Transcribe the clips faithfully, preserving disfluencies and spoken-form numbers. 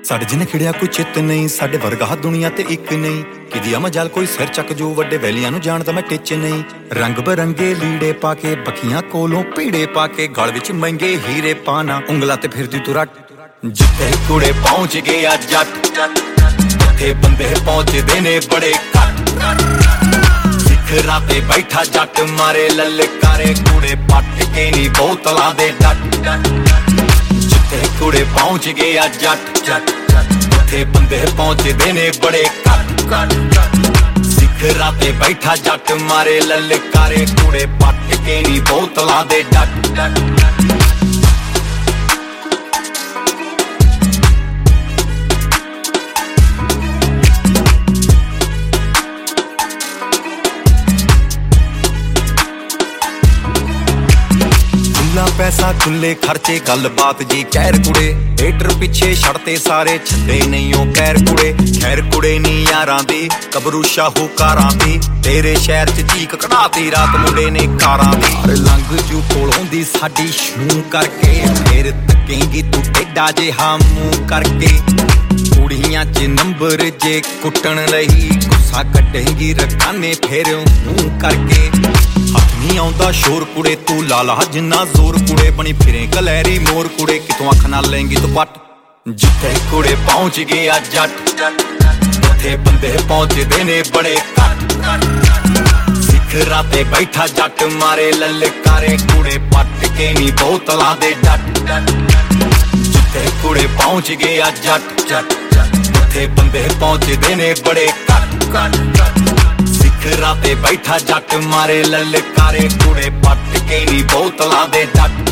ਸਾਡੇ ਜਿੰਨੇ ਖਿੜਿਆ ਕੋਈ ਚਿੱਤ ਨਹੀਂ, ਸਾਡੇ ਵਰਗਾ ਦੁਨੀਆ ਤੇ ਇੱਕ ਨਹੀਂ। ਕਿਦੀ ਮਜਾਲ ਕੋਈ ਸਿਰ ਚੱਕ ਜੋ ਵੱਡੇ ਵੈਲੀਆਂ ਨੂੰ ਜਾਣਦਾ ਮੈਂ ਟਿੱਚ ਨਹੀਂ। ਰੰਗ ਬਰੰਗੇ ਲੀੜੇ ਪਾ ਕੇ ਬੱਖੀਆਂ ਕੋਲੋਂ ਪੀੜੇ ਪਾ ਕੇ ਗਲ ਵਿੱਚ ਮਹਿੰਗੇ ਹੀਰੇ ਪਾਣਾ ਉਂਗਲਾਂ ਤੇ ਫਿਰਦੀ ਤੂੰ ਰੱਟ। ਜਿੱਥੇ ਕੁੜੇ ਪਹੁੰਚ ਗਏ ਆ ਜੱਟ, ਉੱਥੇ ਬੰਦੇ ਪਹੁੰਚਦੇ ਨੇ ਬੜੇ ਘੱਟ। ਸਿਖਰਾਂ ਤੇ ਬੈਠਾ ਜੱਟ ਮਾਰੇ ਲਲਕਾਰੇ, ਕੁੜੇ ਪੱਟ ਕੇ ਨੀ ਬੋਤਲਾਂ ਦੇ ਡੱਟ। ਜਿੱਥੇ ਕੁੜੇ ਪਹੁੰਚ ਗਏ ਆ ਜੱਟ, ਉੱਥੇ ਬੰਦੇ ਪਹੁੰਚਦੇ ਨੇ ਬੜੇ ਘੱਟ। ਸਿਖਰਾਂ ਤੇ ਬੈਠਾ ਜੱਟ ਮਾਰੇ ਲਲਕਾਰੇ, ਕੁੜੇ ਪੱਟ ਕੇ ਨੀ ਬੋਤਲਾਂ ਦੇ ਡੱਟ। ਪੈਸਾ ਖੁੱਲੇ ਖਰਚੇ ਗੱਲਬਾਤ ਜੀ ਕਹਿਰ ਕੁੜੇ, ਹੇਟਰ ਪਿੱਛੇ ਛੱਡਤੇ ਸਾਰੇ ਛੱਡੇ ਨਹੀਂ ਉਹ ਕਹਿਰ ਕੁੜੇ। ਖੈਰ ਕੁੜੇ ਨੀ ਯਾਰਾਂ ਦੀ ਕਬਰੂ ਸ਼ਾਹੂਕਾਰਾਂ ਦੀ, ਤੇਰੇ ਸ਼ਹਿਰ ਚ ਚੀਕ ਕਢਾਤੀ ਰਾਤ ਮੁੰਡੇ ਨੇ ਕਾਰਾਂ ਦੀ। ਲੰਘ ਜੂ ਕੋਲੋਂ ਦੀ ਸਾਡੀ ਸ਼ੂ ਕਰਕੇ, ਫੇਰ ਤੱਕੇਂਗੀ ਤੂੰ ਟੇਡਾ ਜਿਹਾ ਮੂੰਹ ਕਰਕੇ। ਕੁੜੀਆਂ ਚ ਨੰਬਰ ਜੇ ਕੁੱਟਣ ਲਈ, ਗੁੱਸਾ ਕੱਢੇਂਗੀ ਰਕਾਨੇ ਫੇਰ ਮੂੰਹ ਕਰਕੇ। ਹੱਥ ਨੀ ਆਉਂਦਾ ਸ਼ੋਰ ਕੁੜੇ ਤੂੰ ਲਾਲਾ ਜਿੰਨਾ ਜ਼ੋਰ ਕੁੜੇ, ਬਣੀ ਫਿਰੇ ਕਲੈਰੀ ਮੋਰ ਕੁੜੇ ਕਿਤੋਂ ਅੱਖ ਨਾਲ ਲੈਂਗੀ ਤੂੰ ਪੱਟ। ਜਿੱਥੇ ਕੁੜੇ ਪਹੁੰਚ ਗਏ ਆ ਜੱਟ, ਉੱਥੇ ਬੰਦੇ ਪਹੁੰਚਦੇ ਨੇ ਬੜੇ ਘੱਟ। ਸਿਖਰਾਂ ਤੇ ਬੈਠਾ ਜੱਟ ਮਾਰੇ ਲਲਕਾਰੇ, ਕੁੜੇ ਪੱਟ ਕੇ ਨੀ ਬੋਤਲਾਂ ਦੇ ਡੱਟ। ਜਿੱਥੇ ਕੁੜੇ ਪਹੁੰਚ ਗਏ ਆ ਜੱਟ, ਉੱਥੇ ਬੰਦੇ ਪਹੁੰਚਦੇ ਨੇ ਬੜੇ ਘੱਟ। ਸਿਖਰਾਂ ਤੇ ਬੈਠਾ ਜੱਟ ਮਾਰੇ ਲਲਕਾਰੇ, ਕੁੜੇ ਪੱਟ ਕੇ ਨੀ ਬੋਤਲਾਂ ਦੇ ਡੱਟ।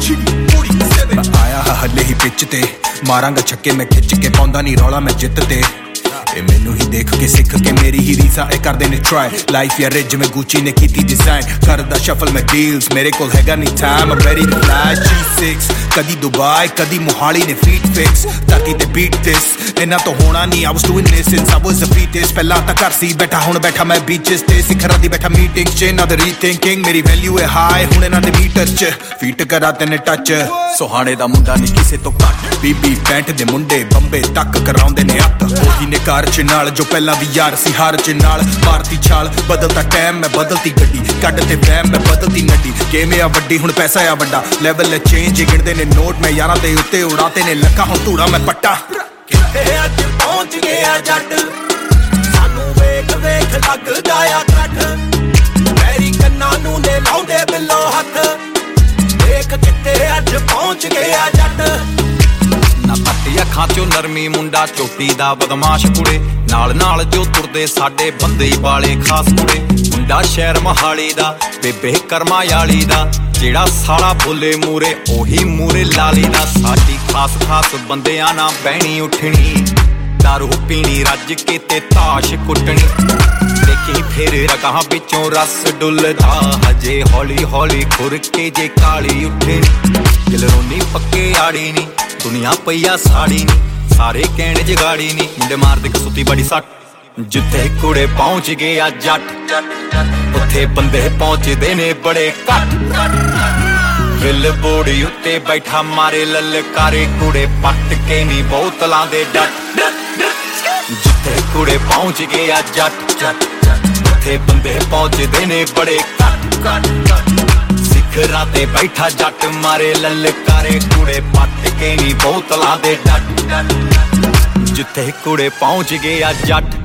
ਆਇਆ ਹਲੇ ਹੀ ਪਿੱਚ ਤੇ ਮਾਰਾਂਗਾ ਛੱਕੇ ਮੈਂ ਖਿੱਚ ਕੇ, ਪਾਉਂਦਾ ਨੀ ਰੌਲਾ ਮੈਂ ਜਿੱਤ ਤੇ। ਇਹ ਮੈਨੂੰ ਹੀ ਦੇਖ ਕੇ ਸਿੱਖ ਕੇ ਮੇਰੀ ਹੀ ਰੀਸਾਂ ਇਹ ਕਰਦੇ ਨੇ ਟਰਾਈ। ਲਾਈਫ ਯਾ ਰਿਜ ਜਿਵੇਂ ਗੁੱਚੀ ਨੇ ਕੀਤੀ ਡਿਜ਼ਾਈਨ, ਕਰਦਾ ਸ਼ਫਲ ਮੈਂ ਡੀਲਸ ਮੇਰੇ ਕੋਲ ਹੈਗਾ ਨੀ time. I'm ready to fly G six, ਕਦੀ ਦੁਬਈ ਕਦੀ ਮੋਹਾਲੀ ਨੇ ਫੀਟ ਫਿਕਸ ਤਾਕੀ ਤੇ ਬੀਟ ਦਿਸ। ਇਹਨਾਂ ਤੋਂ ਹੋਣਾ ਨੀ I was doing this since I was a fetus। ਪਹਿਲਾਂ ਤਾਂ ਘਰ ਸੀ ਬੈਠਾ ਹੁਣ ਬੈਠਾ ਮੈਂ ਬੀਚਸ ਤੇ, ਸਿਖਰਾਂ ਦੀ ਬੈਠਾ ਮੀਟਿੰਗ ਚ ਨਾ ਦ ਰੀਥਿੰਕਿੰਗ। ਮੇਰੀ ਵੈਲਿਊ ਹੈ ਹਾਈ ਹੁਣ ਇਹਨਾਂ ਦੇ ਮੀਟਰ ਚ, ਫੀਟ ਕਰਾ ਤੈਨੇ ਟੱਚ। ਸੁਹਾਣੇ ਦਾ ਮੁੰਡਾ ਨੀ ਕਿਸੇ ਤੋਂ ਘੱਟ, ਬੀਬੀ ਪੈਂਟ ਦੇ ਮੁੰਡੇ ਬੰਬੇ ਤੱਕ ਕਰਾਉਂਦੇ ਨੇ ਅੱਤ। ਉਹੀ ਨੇ ਕਾਰ ਚ ਨਾਲ ਜੋ ਪਹਿਲਾਂ ਵੀ ਯਾਰ ਸੀ ਹਾਰ ਚ ਨਾਲ ਮਾਰਤੀ ਛਾਲ। ਬਦਲਤਾ ਟਾਈਮ ਮੈਂ ਬਦਲਤੀ ਗੱਡੀ, ਕੱਢ ਤੇ ਵਹਿਮ ਮੈਂ ਬਦਲਤੀ ਨੱਡੀ। ਗੇਮ ਆ ਵੱਡੀ ਹੁਣ ਪੈਸਾ ਆ ਵੱਡਾ, ਲੈਵਲ ਚੇਂਜ ਗਿਣਦੇ ਨੇ ਨੋਟ ਮੈਂ ਯਾਰਾਂ ਦੇ ਉੱਤੇ ਉਡਾਤੇ ਨੇ ਲੱਖਾਂ ਹੁਣ ਧੂੜਾ ਮੈਂ ਪੱਟਾ। ਕਿੱਥੇ ਅੱਜ ਪਹੁੰਚ ਗਿਆ ਜੱਟ, ਸਾਨੂੰ ਵੇਖ ਵੇਖ ਲੱਗਦਾ ਆ ਕੱਠ। ਮੇਰੀ ਕੰਨਾਂ ਨੂੰ ਨੇ ਲਾਉਂਦੇ ਬਿੱਲੋ ਹੱਥ, ਦੇਖ ਕਿੱਥੇ ਅੱਜ ਪਹੁੰਚ ਗਿਆ ਜੱਟ। ਨਾ ਪੱਟੀ ਅੱਖਾਂ ਚੋਂ ਨਰਮੀ ਮੁੰਡਾ ਚੋਟੀ ਦਾ ਬਦਮਾਸ਼ ਕੁੜੇ, ਨਾਲ ਨਾਲ ਜੋ ਤੁਰਦੇ ਸਾਡੇ ਬੰਦੇ ਵਾਲੇ ਖਾਸ ਕੁੜੇ। ਮੁੰਡਾ ਸ਼ਹਿਰ ਮਹਾਲੀ ਦਾ ਬੇਬੇ ਕਰਮਾ ਵਾਲੀ ਦਾ, ਜਿਹੜਾ ਸਾਲਾ ਬੋਲੇ ਮੂਰੇ ਉਹੀ ਮੂਰੇ ਲਾਲੀ ਦਾ। ਸਾਡੀ ਖਾਸ ਖਾਸ ਬੰਦਿਆਂ ਨਾਲ ਬਹਿਣੀ ਉੱਠਣੀ, ਦਾਰੂ ਪੀਣੀ ਰੱਜ ਕੇ ਤੇ ਤਾਸ਼ ਕੁੱਟਣੀ। ਦੇਖੀ ਫੇਰ ਰਗਾਂ ਵਿੱਚੋਂ ਰਸ ਡੁੱਲਦਾ, ਹਜੇ ਹੌਲੀ ਹੌਲੀ ਖੁਰ ਕੇ ਜੇ ਕਾਲੀ ਉੱਠਣੀ। ਦਿਲਰੋਨੀ ਪੱਕੇ ਆੜੀ ਨੀ ਦੁਨੀਆ ਪਈਆ ਸਾੜੀ ਨੀ, ਸਾਰੇ ਕਹਿਣ ਜਗਾੜੀ ਨੀ ਮੁੰਡੇ ਮਾਰਦੇ ਕਸੂਤੀ ਬੜੀ ਸੱਟ। ਜਿੱਥੇ ਕੁੜੇ ਪਹੁੰਚ ਗਏ ਆ ਜੱਟ, ਉੱਥੇ ਬੰਦੇ ਪਹੁੰਚਦੇ ਨੇ ਬੜੇ ਘੱਟ। ਬਿੱਲ ਬੋੜੀ ਉੱਤੇ ਬੈਠਾ ਮਾਰੇ ਲਲਕਾਰੇ, ਕੁੜੇ ਪੱਟ ਕੇ ਨੀ ਬੋਤਲਾਂ ਦੇ ਡੱਟ। ਜਿੱਥੇ ਕੁੜੇ ਪਹੁੰਚ ਗਏ ਆ ਜੱਟ, ਉੱਥੇ ਬੰਦੇ ਪਹੁੰਚਦੇ ਨੇ ਬੜੇ ਘੱਟ। ਸਿਖਰਾਂ ਤੇ ਬੈਠਾ ਜੱਟ ਮਾਰੇ ਲਲਕਾਰੇ, ਕੁੜੇ ਪੱਟ ਕੇ ਨੀ ਬੋਤਲਾਂ ਦੇ ਡੱਟ। ਜਿੱਥੇ ਕੁੜੇ ਪਹੁੰਚ ਗਏ ਆ ਜੱਟ,